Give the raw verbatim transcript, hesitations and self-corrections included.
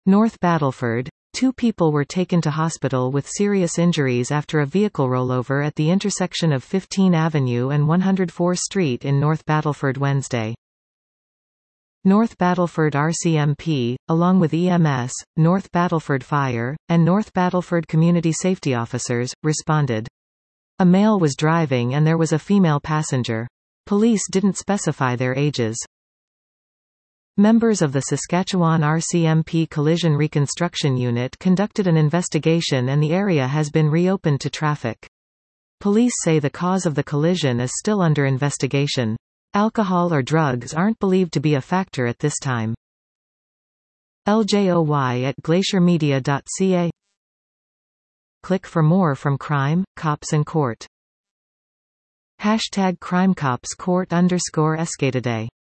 North Battleford. Two people were taken to hospital with serious injuries after a vehicle rollover at the intersection of fifteenth Avenue and one hundred fourth Street in North Battleford Wednesday. North Battleford R C M P, along with E M S, North Battleford Fire, and North Battleford Community Safety Officers, responded. A male was driving and there was a female passenger. Police didn't specify their ages. Members of the Saskatchewan R C M P Collision Reconstruction Unit conducted an investigation and the area has been reopened to traffic. Police say the cause of the collision is still under investigation. Alcohol or drugs aren't believed to be a factor at this time. L J O Y at glacier media dot c a. Click for more from Crime, Cops and Court. Hashtag CrimeCopsCourt underscore Escatoday